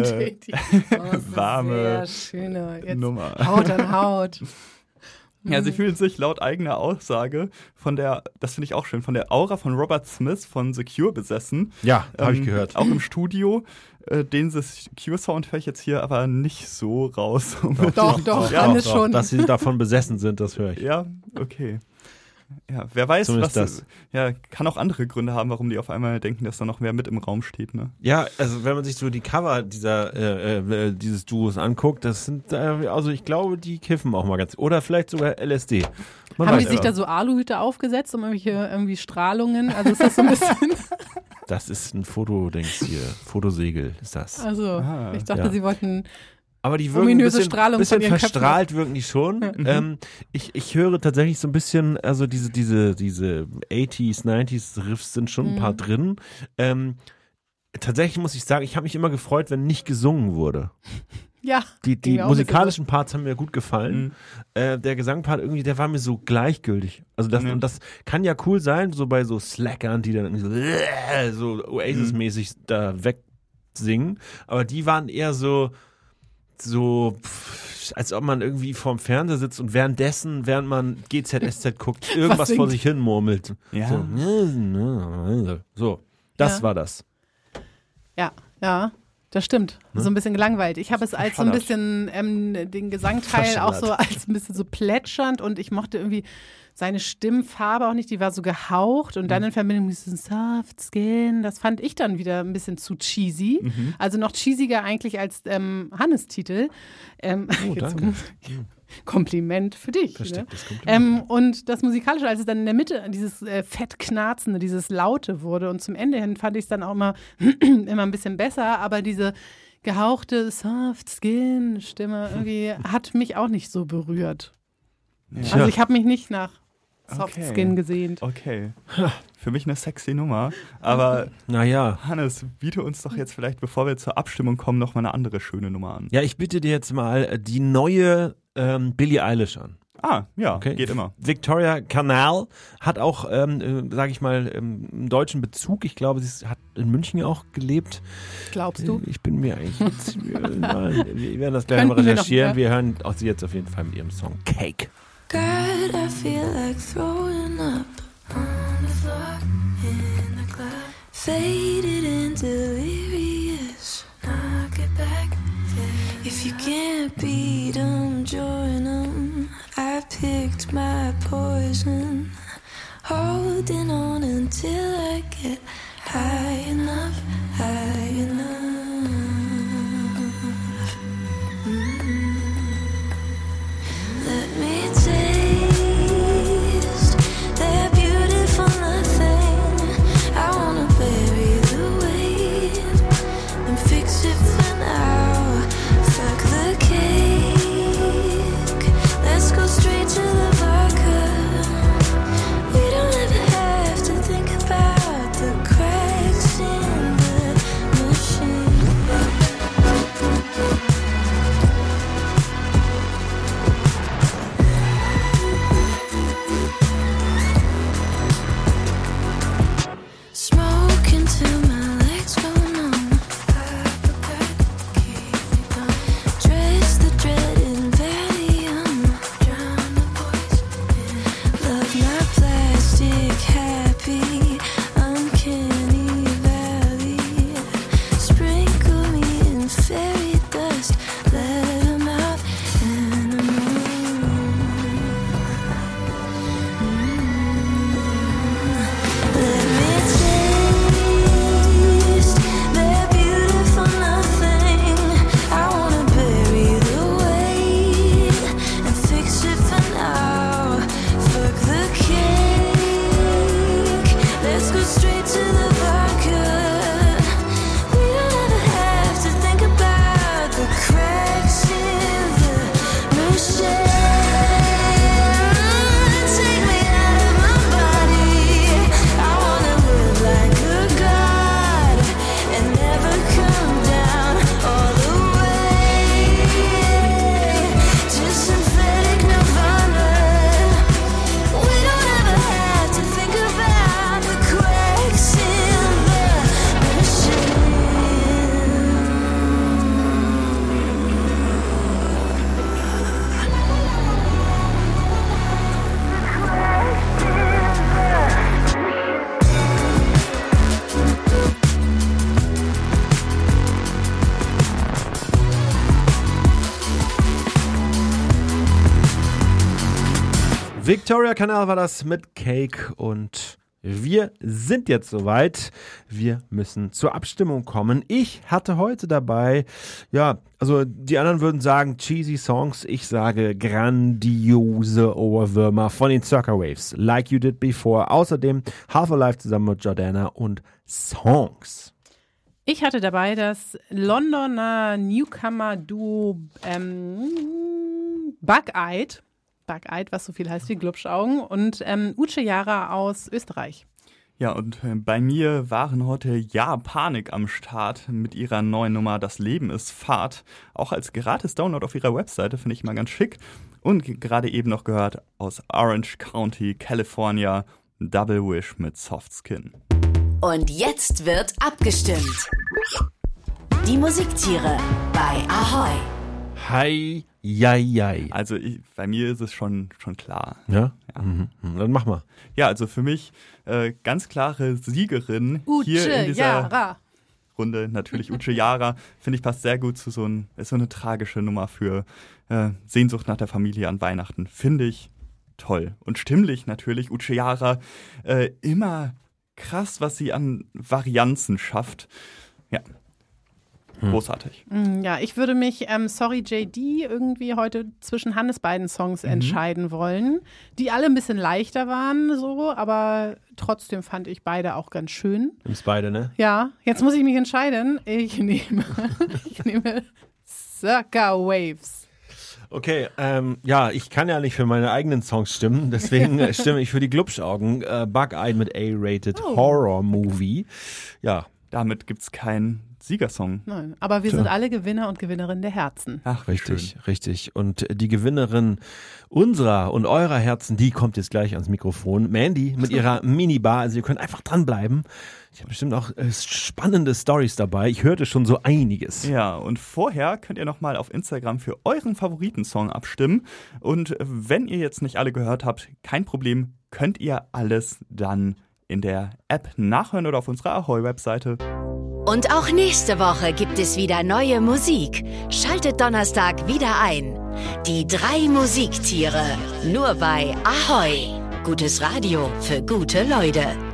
warme sehr schöne. Jetzt Nummer. Haut an Haut. Ja, sie fühlen sich laut eigener Aussage das finde ich auch schön, von der Aura von Robert Smith von The Cure besessen. Ja, habe ich gehört. Auch im Studio. Den The Cure-Sound höre ich jetzt hier aber nicht so raus. Doch, alles schon. Dass sie davon besessen sind, das höre ich. Ja, okay. Ja, wer weiß, Zumindest was das. Ja, kann auch andere Gründe haben, warum die auf einmal denken, dass da noch mehr mit im Raum steht, ne? Ja, also wenn man sich so die Cover dieses Duos anguckt, das sind, also ich glaube, die kiffen auch mal ganz, oder vielleicht sogar LSD. Haben die sich da so Aluhüte aufgesetzt, um irgendwie Strahlungen? Also ist das so ein bisschen... Das ist ein Fotodings hier, Fotosegel ist das. Also, ich dachte, sie wollten... Aber die wirken ominöse ein Strahlung bisschen von ihren verstrahlt, wirken die schon. Ich höre tatsächlich so ein bisschen, also diese 80s, 90s Riffs sind schon ein paar drin. tatsächlich muss ich sagen, ich habe mich immer gefreut, wenn nicht gesungen wurde. Ja. Die musikalischen Parts haben mir gut gefallen. Der Gesangpart irgendwie, der war mir so gleichgültig. Also und das kann ja cool sein, so bei so Slackern, die dann irgendwie so Oasis-mäßig da wegsingen. Aber die waren eher so als ob man irgendwie vorm Fernseher sitzt und während man GZSZ guckt, irgendwas vor sich hin murmelt. Ja. So, das war das. Ja. Das stimmt. So ein bisschen gelangweilt. Ich habe es als so ein bisschen den Gesangteil auch so als ein bisschen so plätschernd und ich mochte irgendwie seine Stimmfarbe auch nicht, die war so gehaucht und dann in Verbindung mit diesem Soft Skin, das fand ich dann wieder ein bisschen zu cheesy. Also noch cheesiger eigentlich als Hannes Titel. Danke. Kompliment für dich. Verstecktes Kompliment. Und das Musikalische, als es dann in der Mitte dieses Fettknarzende, dieses Laute wurde und zum Ende hin fand ich es dann auch immer ein bisschen besser, aber diese gehauchte Soft-Skin-Stimme irgendwie hat mich auch nicht so berührt. Ja. Also ich habe mich nicht nach Soft-Skin gesehnt. Okay. Für mich eine sexy Nummer. Aber naja. Hannes, biete uns doch jetzt vielleicht, bevor wir zur Abstimmung kommen, noch mal eine andere schöne Nummer an. Ja, ich biete dir jetzt mal die neue Billie Eilish an. Ah, ja, okay. Geht immer. Victoria Canal hat auch, sage ich mal, einen deutschen Bezug. Ich glaube, sie hat in München auch gelebt. Glaubst du? Ich bin mir eigentlich wir werden das gleich mal recherchieren. Wir hören auch sie jetzt auf jeden Fall mit ihrem Song Cake. God, I feel like throwing up on the floor in the club. Faded and delirious. Knock it back. If you can't beat 'em, join 'em. I picked my poison. Holding on until I get high enough, high enough. Let me taste that beautiful nothing. I wanna bury the weight and fix it for now. Fuck the cake. Let's go straight to the vodka. We don't ever have to think about the cracks in the machine. Smoking till my legs go numb. Dress the dread in Valium. Drown the boys. Love not plastic, happy, uncanny valley. Sprinkle me in fairy dust. Let 'em out and I'm Let me taste that beautiful nothing. I wanna bury the weight and fix it for now. Fuck the cake. Let's go straight to the vodka. We don't ever have to think about the cracks in the machine. Take me out of my body. I wanna live like a god and never come down all the way to synthetic nirvana. We don't ever have to think about the cracks in the machine. Victoria Canal war das mit Cake und wir sind jetzt soweit. Wir müssen zur Abstimmung kommen. Ich hatte heute dabei, ja, also die anderen würden sagen cheesy Songs. Ich sage grandiose Ohrwürmer von den Circa Waves. Like You Did Before. Außerdem Half Alive zusammen mit Jordana und Songs. Ich hatte dabei das Londoner Newcomer-Duo Bug-Eyed, was so viel heißt wie Glubschaugen, und Uche Jara aus Österreich. Ja, und bei mir waren heute Ja Panik am Start mit ihrer neuen Nummer Das Leben ist Fahrt. Auch als gratis Download auf ihrer Webseite, finde ich mal ganz schick. Und gerade eben noch gehört aus Orange County, California, Double Wish mit Soft Skin. Und jetzt wird abgestimmt. Die Musiktiere bei Ahoi. Hi, jai. Also bei mir ist es schon klar. Ja? Mhm. Dann mach mal. Ja, also für mich ganz klare Siegerin hier in dieser Runde. Natürlich Uche Jara. Finde ich, passt sehr gut zu ist so eine tragische Nummer für Sehnsucht nach der Familie an Weihnachten. Finde ich toll. Und stimmlich natürlich Uche Jara immer krass, was sie an Varianzen schafft. Ja. Großartig. Ja, ich würde mich, Sorry JD, irgendwie heute zwischen Hannes beiden Songs entscheiden wollen, die alle ein bisschen leichter waren, so, aber trotzdem fand ich beide auch ganz schön. Nimmst beide, ne? Ja, jetzt muss ich mich entscheiden. Ich nehme Circa Waves. Okay, ich kann ja nicht für meine eigenen Songs stimmen, deswegen stimme ich für die Glubschaugen. Bug-Eyed mit A-Rated Horror Movie. Ja. Damit gibt's keinen Siegersong. Nein, aber wir sind alle Gewinner und Gewinnerinnen der Herzen. Ach, richtig. Und die Gewinnerin unserer und eurer Herzen, die kommt jetzt gleich ans Mikrofon. Mandy mit ihrer Minibar. Also ihr könnt einfach dranbleiben. Ich habe bestimmt auch spannende Storys dabei. Ich hörte schon so einiges. Ja, und vorher könnt ihr nochmal auf Instagram für euren Favoritensong abstimmen. Und wenn ihr jetzt nicht alle gehört habt, kein Problem, könnt ihr alles dann in der App nachhören oder auf unserer Ahoi-Webseite. Und auch nächste Woche gibt es wieder neue Musik. Schaltet Donnerstag wieder ein. Die 3 Musiktiere, nur bei Ahoi. Gutes Radio für gute Leute.